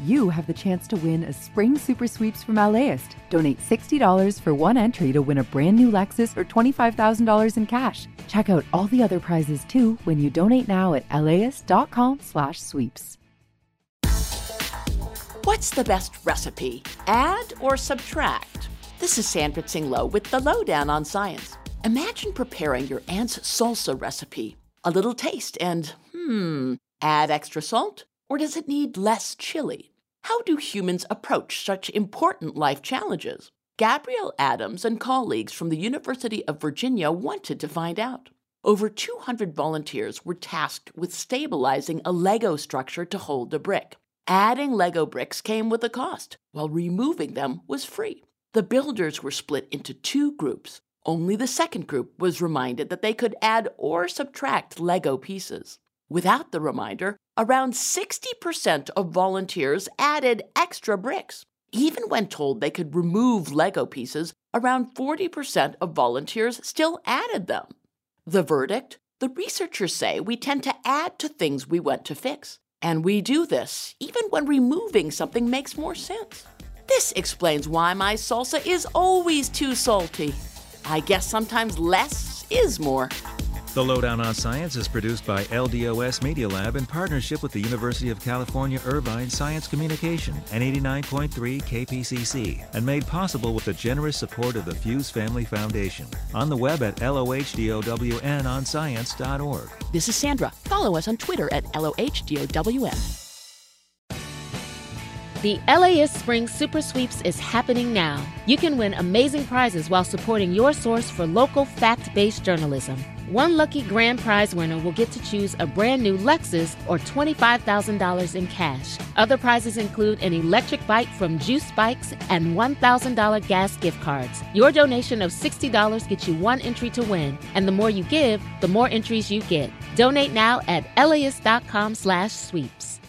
you have the chance to win a Spring Super Sweeps from LAist. Donate $60 for one entry to win a brand new Lexus or $25,000 in cash. Check out all the other prizes too when you donate now at LAist.com/sweeps. What's the best recipe? Add or subtract? This is Sandra Tsing-Loh with the Lowdown on Science. Imagine preparing your aunt's salsa recipe. A little taste and, add extra salt? Or does it need less chili? How do humans approach such important life challenges? Gabrielle Adams and colleagues from the University of Virginia wanted to find out. Over 200 volunteers were tasked with stabilizing a Lego structure to hold a brick. Adding Lego bricks came with a cost, while removing them was free. The builders were split into two groups. Only the second group was reminded that they could add or subtract Lego pieces. Without the reminder, around 60% of volunteers added extra bricks. Even when told they could remove Lego pieces, around 40% of volunteers still added them. The verdict? The researchers say we tend to add to things we want to fix. And we do this even when removing something makes more sense. This explains why my salsa is always too salty. I guess sometimes less is more. The Lowdown on Science is produced by LDOS Media Lab in partnership with the University of California Irvine Science Communication and 89.3 KPCC, and made possible with the generous support of the Fuse Family Foundation. On the web at LOHDOWNonscience.org. This is Sandra. Follow us on Twitter at LOHDOWN. The LAist Spring Super Sweeps is happening now. You can win amazing prizes while supporting your source for local fact-based journalism. One lucky grand prize winner will get to choose a brand new Lexus or $25,000 in cash. Other prizes include an electric bike from Juice Bikes and $1,000 gas gift cards. Your donation of $60 gets you one entry to win, and the more you give, the more entries you get. Donate now at LAist.com/sweeps.